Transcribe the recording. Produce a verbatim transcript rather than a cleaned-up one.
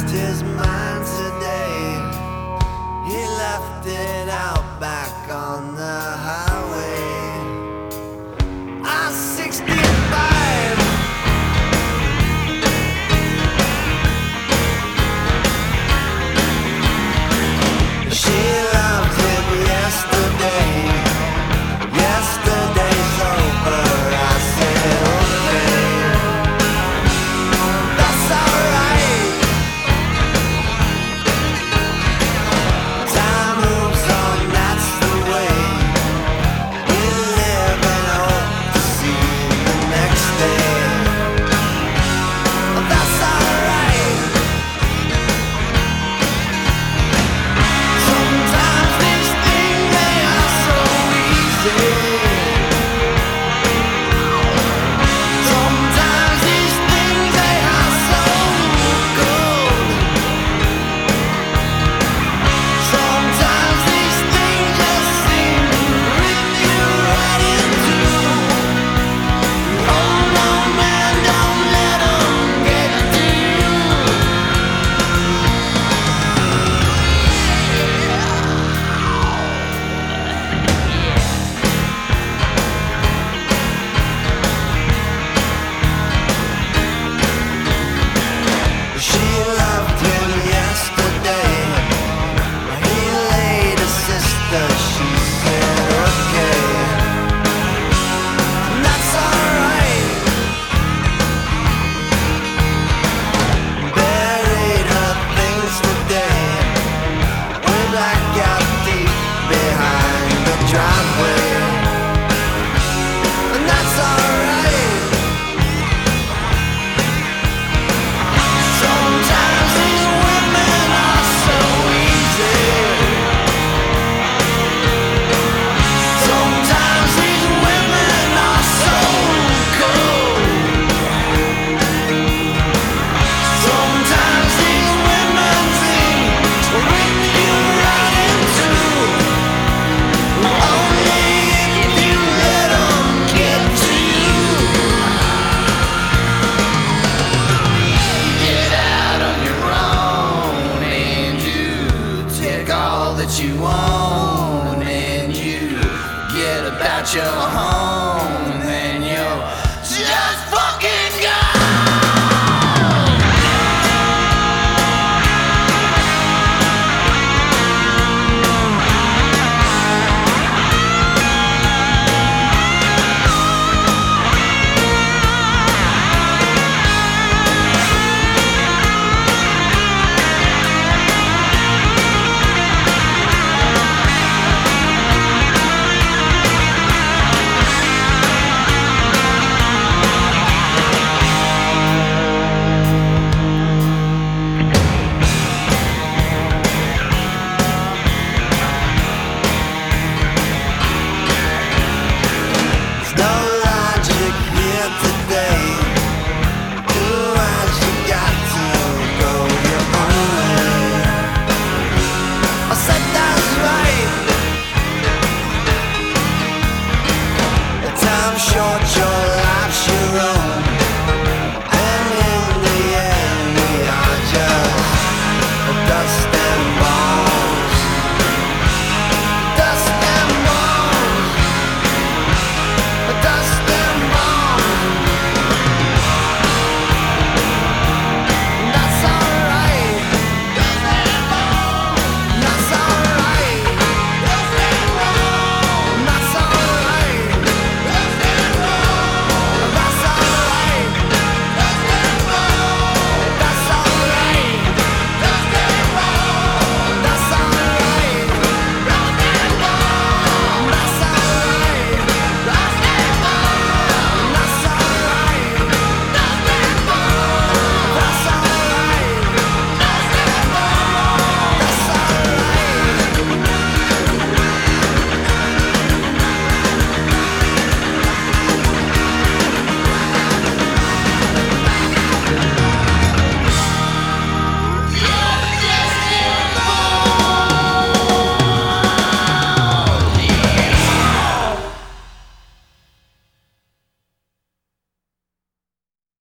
his mind today. He left it out back on the highway. I sixty-five. She loved him yesterday. Yesterday's over. I said okay, that's alright. Time moves on, that's the way. We live and hope to see the next day. That's alright. Sometimes these things they are so easy. Sometimes these things they are so cold. Sometimes these things just seem to rip you right in two. Oh no, man, don't let 'em get to you. She loved him yesterday. He laid a sister. She said okay, that's alright. Buried her things today. Way back out deep behind the driveway, and that's alright. Sometimes these women are so easy. Sometimes these women are so cold. Sometimes these women seem to rip you right in two. Only if you let 'em get to you. Get out on your own and you take all that you own and you get about your home and then you're just fucking gone. There's no logic here today. Otherwise you got to go your own way. I said that's right. The time's short, your life's your own. And in the end we are just dust and bones. Dust and bones. Dust and bones. That's alright. That's alright. That's alright. That's alright. That's alright. That's alright.